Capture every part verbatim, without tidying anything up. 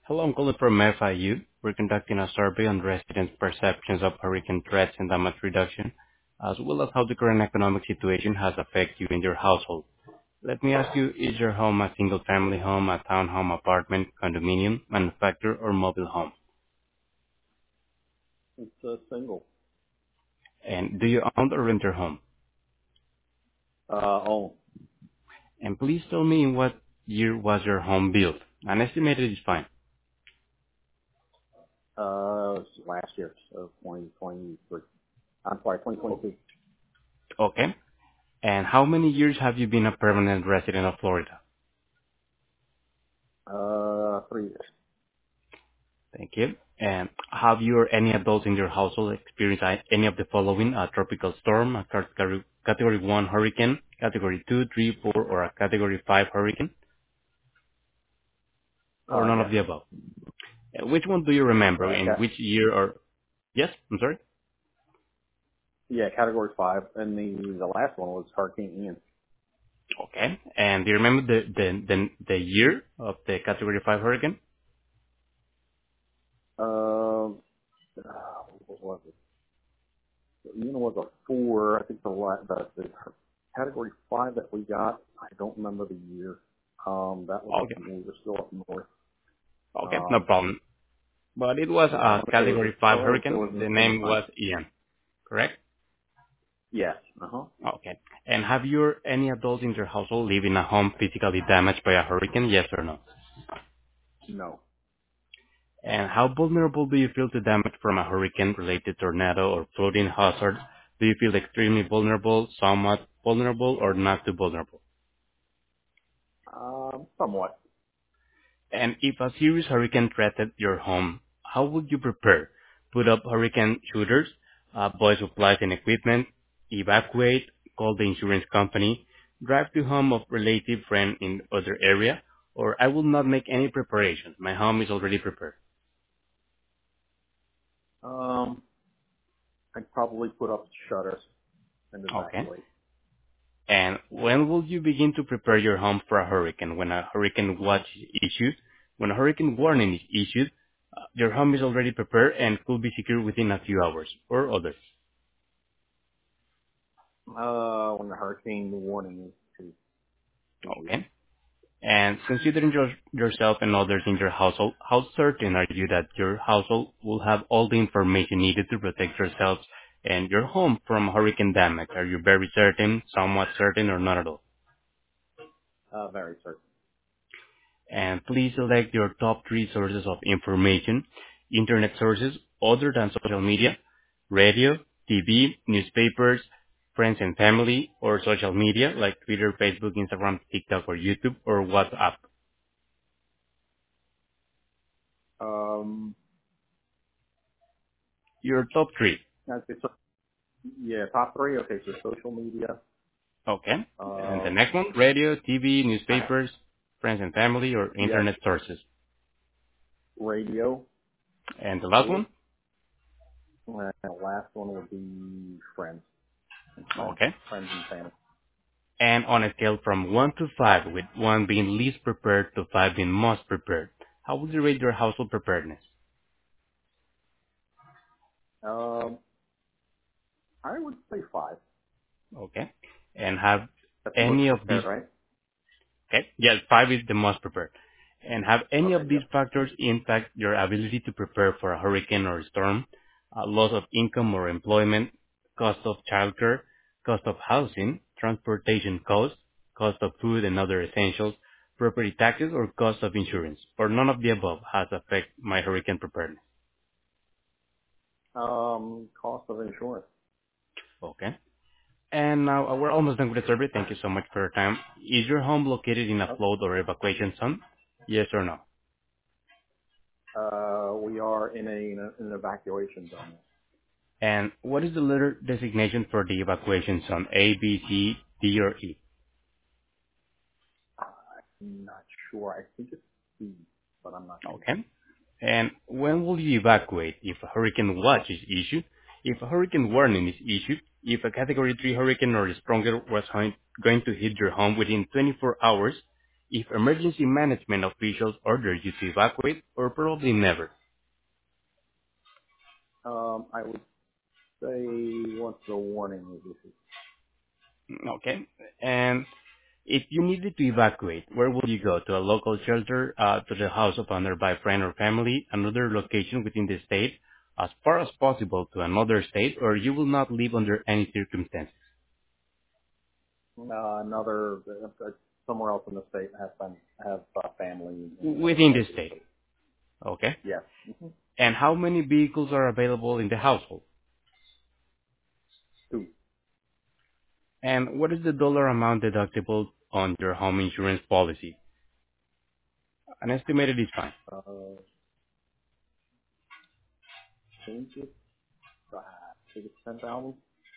Hello, I'm calling from F I U. We're conducting a survey on residents' perceptions of hurricane threats and damage reduction, as well as how the current economic situation has affected you and your household. Let me ask you, is your home a single-family home, a townhome, apartment, condominium, manufactured, or mobile home? It's a single. And do you own or rent your home? Uh, oh, And please tell me in what year was your home built. An estimated is fine. uh, last year, so twenty twenty-three. I'm sorry, O- twenty twenty-two. Okay. And how many years have you been a permanent resident of Florida? Uh, three years. Thank you. And have you or any adults in your household experienced i- any of the following: a tropical storm, a category, category one hurricane, category two, three, four, or a category five hurricane, or Uh, none of yes. the above? Uh, Which one do you remember? Uh, In cat, which year or... Yes, I'm sorry? yeah, category five. And the, the last one was Hurricane Ian. Okay. And do you remember the, the, the, the year of the category five hurricane? Um, uh, what was it? Ian was a four. I think the, la- the, the category five that we got, I don't remember the year. Um, that was up, Okay. we were still up north. Okay, no Um, problem. But it was yeah, I a want to say it was, category I five want to say it hurricane. was in The the name summertime. was Ian, correct? Yes. Uh-huh. Okay. And have you or any adults in your household live in a home physically damaged by a hurricane? Yes or no? No. And how vulnerable do you feel to damage from a hurricane-related tornado or flooding hazard? Do you feel extremely vulnerable, somewhat vulnerable, or not too vulnerable? Um, somewhat. And if a serious hurricane threatened your home, how would you prepare? Put up hurricane shooters, uh, buy supplies and equipment, evacuate, call the insurance company, drive to home of relative friend in other area, or I will not make any preparation. My home is already prepared. Um, I'd probably put up shutters and Okay. evacuate. And when will you begin to prepare your home for a hurricane? When a hurricane watch is issued, when a hurricane warning is issued, uh, your home is already prepared and could be secure within a few hours, or others. Uh, when the hurricane warning is issued. Okay. And considering your, yourself and others in your household, how certain are you that your household will have all the information needed to protect yourselves and your home from hurricane damage? Are you very certain, somewhat certain, or not at all? Uh, very certain. And please select your top three sources of information: internet sources other than social media, radio, T V, newspapers, friends and family, or social media like Twitter, Facebook, Instagram, TikTok, or YouTube, or WhatsApp. Um, Your top three. I'd say so, yeah, top three. Okay, so social media, Okay. And the um, next one, radio, T V, I, newspapers, friends and family, or yes, internet sources. radio. And the last one? And the last one would be friends and friends, Okay. friends and family. And on a scale from one to five, with one being least prepared to five being most prepared, how would you rate your household preparedness? Um, I would say five. Okay. And have That's most any of these, prepared, right? okay, yes, five is the most prepared. And have any Okay, of these yep. factors impact your ability to prepare for a hurricane or a storm, uh, loss of income or employment, cost of childcare, cost of housing, transportation costs, cost of food and other essentials, property taxes, or cost of insurance, or none of the above has affect my hurricane preparedness? Um, cost of insurance. Okay. And now uh, we're almost done with the survey. Thank you so much for your time. Is your home located in a flood or evacuation zone? Yes or no? Uh, we are in a, in a, in an evacuation zone. And what is the letter designation for the evacuation zone? A, B, C, D, or E? I'm not sure. I think it's C, but I'm not sure. Okay. And when will you evacuate? If a hurricane watch is issued, if a hurricane warning is issued, if a category three hurricane or stronger was going going to hit your home within twenty-four hours, If emergency management officials order you to evacuate, or probably never. Um, I would say once the warning is issued. Okay. And if you needed to evacuate, where would you go? To a local shelter, uh, to the house of a nearby friend or family, another location within the state, as far as possible to another state, or you will not leave under any circumstances? Uh, another uh, somewhere else in the state has been have uh, family in another Within the part of the state. state. Okay. Yes. Mm-hmm. And how many vehicles are available in the household? Two. And what is the dollar amount deductible on your home insurance policy? An estimated is fine. Uh, I think it's, uh, I think it's ten thousand.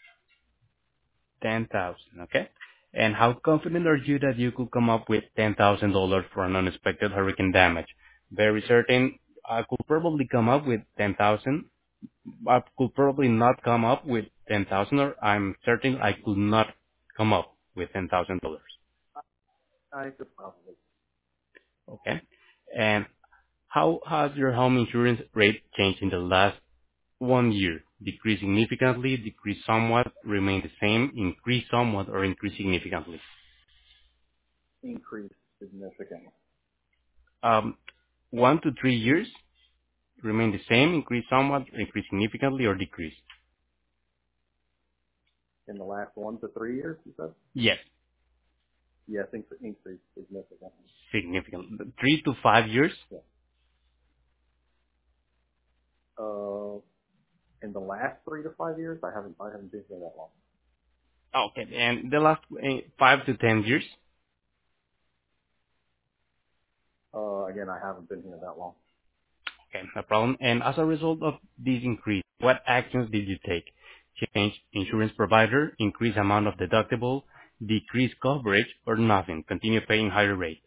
ten thousand, okay? And how confident are you that you could come up with ten thousand dollars for an unexpected hurricane damage? Very certain I could probably come up with ten thousand. I could probably not come up with ten thousand, or I'm certain I could not come up with ten thousand dollars. I could probably. Okay? And how has your home insurance rate changed in the last one year? Decrease significantly, decrease somewhat, remain the same, increase somewhat, or increase significantly? Increase significantly. Um, one to three years, remain the same, increase somewhat, increase significantly, or decrease? In the last one to three years, you said? Yes, Yeah, I think the increase significantly. significantly. Three to five years? Yeah. Uh, in the last three to five years, I haven't I haven't been here that long. Okay, and the last uh, five to ten years? Uh, again, I haven't been here that long. Okay, no problem. And as a result of this increase, what actions did you take? Change insurance provider, increase amount of deductible, decrease coverage, or nothing? Continue paying higher rate?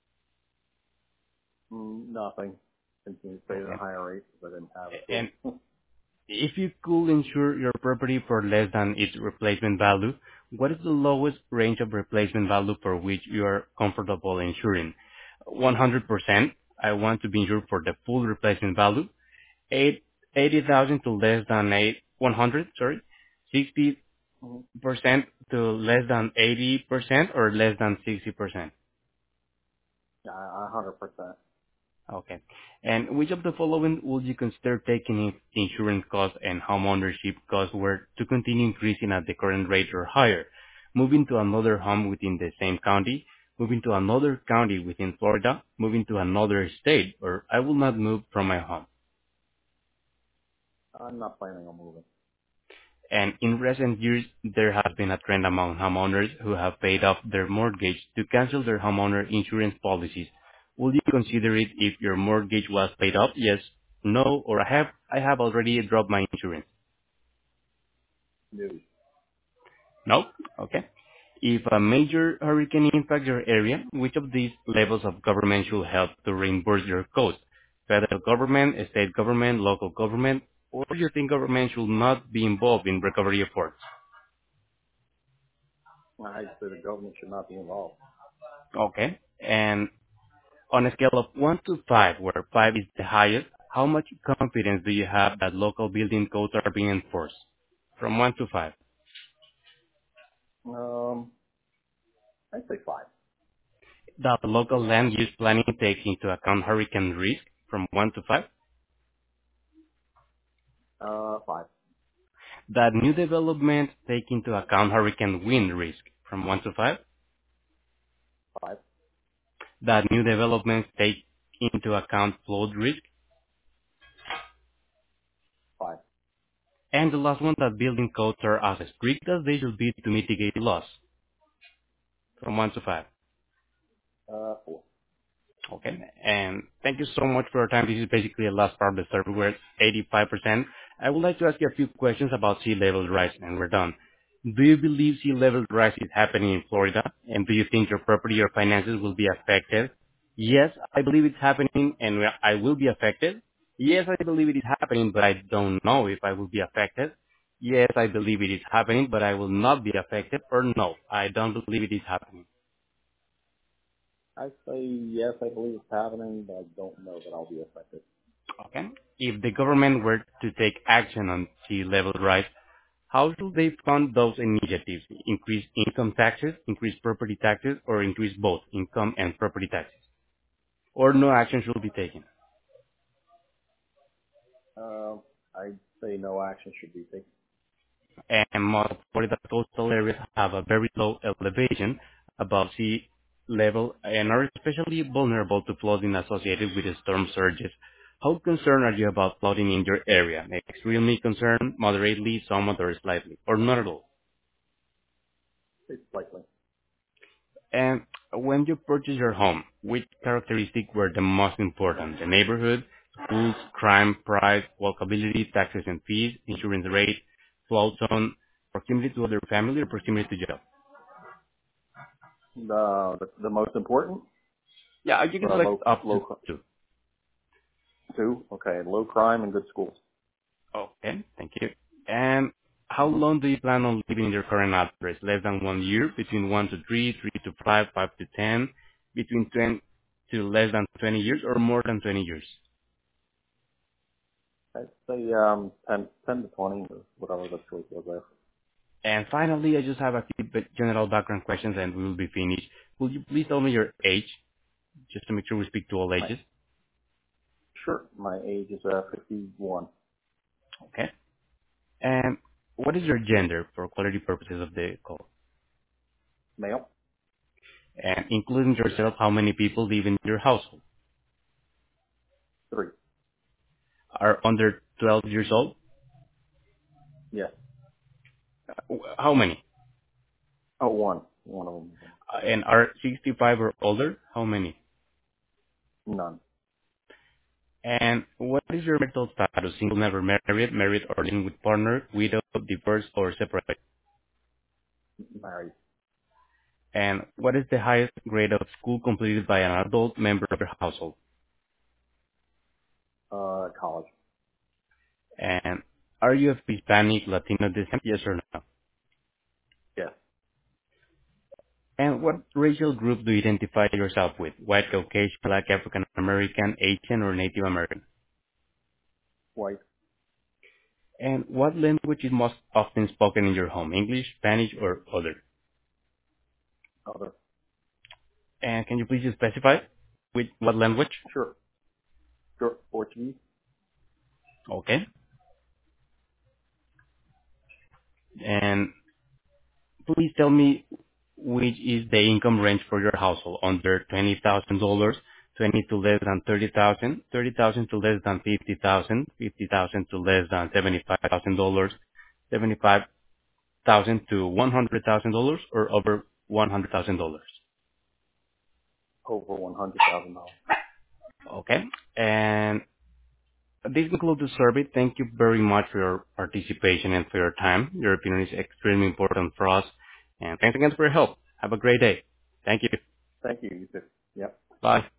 Mm, nothing. Continue to pay at a Okay. higher rate because I didn't have a And choice. if you could insure your property for less than its replacement value, what is the lowest range of replacement value for which you are comfortable insuring? one hundred percent, I want to be insured for the full replacement value. Eight eighty thousand to less than eight one hundred, sorry. sixty Mhm. percent to less than eighty percent, or less than sixty percent? Yeah, a hundred percent. Okay. And which of the following would you consider taking if insurance costs and homeownership costs were to continue increasing at the current rate or higher? Moving to another home within the same county, moving to another county within Florida, moving to another state, or I will not move from my home. I'm not planning on moving. And in recent years, there has been a trend among homeowners who have paid off their mortgage to cancel their homeowner insurance policies. Will you consider it if your mortgage was paid off? Yes, no, or I have I have already dropped my insurance. No. No? Okay. If a major hurricane impacts your area, which of these levels of government should help to reimburse your costs? Federal government, state government, local government, or you think government should not be involved in recovery efforts? I'd say the government should not be involved. Okay. And on a scale of one to five, where five is the highest, how much confidence do you have that local building codes are being enforced? From one to five. Um, I'd say five. That local land use planning takes into account hurricane risk from one to five. Uh, five. That new development take into account hurricane wind risk from one to five. Five. That new developments take into account flood risk. Five. And the last one, that building codes are as strict as they should be to mitigate loss from one to five. Uh, four. Okay. And thank you so much for your time. This is basically the last part of the survey. We're at eighty-five percent. I would like to ask you a few questions about sea level rise, and we're done. Do you believe sea level rise is happening in Florida? And do you think your property or finances will be affected? Yes, I believe it's happening, and we- I will be affected. Yes, I believe it is happening, but I don't know if I will be affected. Yes, I believe it is happening, but I will not be affected. Or no, I don't believe it is happening. I say yes, I believe it's happening, but I don't know that I'll be affected. Okay. If the government were to take action on sea level rise, how should they fund those initiatives? Increase income taxes, increase property taxes, or increase both income and property taxes? Or no action should be taken? Um, I'd say no action should be taken. And most Florida coastal areas have a very low elevation above sea level and are especially vulnerable to flooding associated with storm surges. How concerned are you about flooding in your area? Extremely concerned, moderately, somewhat, or slightly, or not at all? It's likely. And when you purchase your home, which characteristics were the most important? The neighborhood, schools, crime, price, walkability, taxes and fees, insurance rate, flood zone, proximity to other family, or proximity to job? The, the, the most important, Yeah, you the can select low, up to low, cr- two. two, okay, low crime and good schools. Okay, thank you. And how long do you plan on living in your current address? Less than one year, between one to three, three to five, five to ten, between ten to less than twenty years, or more than twenty years? I'd say um, ten, ten to twenty or whatever the choice was there. And finally, I just have a few bit general background questions and we will be finished. Will you please tell me your age, just to make sure we speak to all My, ages? sure, my age is uh, fifty-one, Okay. And what is your gender for quality purposes of the call? male, And including yourself, how many people live in your household? three, Are under twelve years old? yes. Uh, How many? Oh, one, one of them, Uh, And are sixty-five or older? How many? none, And what is your marital status? Single, never married, married or living with partner, widow, divorced or separate? married, And what is the highest grade of school completed by an adult member of your household? uh, college, And are you of Hispanic, Latino descent? Yes or no? yes, And what racial group do you identify yourself with? White, Caucasian, Black, African American, Asian, or Native American? white, And what language is most often spoken in your home? English, Spanish, or other? other, And can you please specify with what language? sure, sure, Portuguese, Okay. And please tell me which is the income range for your household, under twenty thousand dollars, twenty to less than thirty thousand, thirty thousand to less than fifty thousand, fifty thousand to less than seventy-five thousand dollars, seventy-five thousand to one hundred thousand dollars, or over one hundred thousand dollars. over one hundred thousand dollars. Okay. And this concludes the survey. Thank you very much for your participation and for your time. Your opinion is extremely important for us. And thanks again for your help. Have a great day. Thank you. Thank you, you too. Yep. Bye.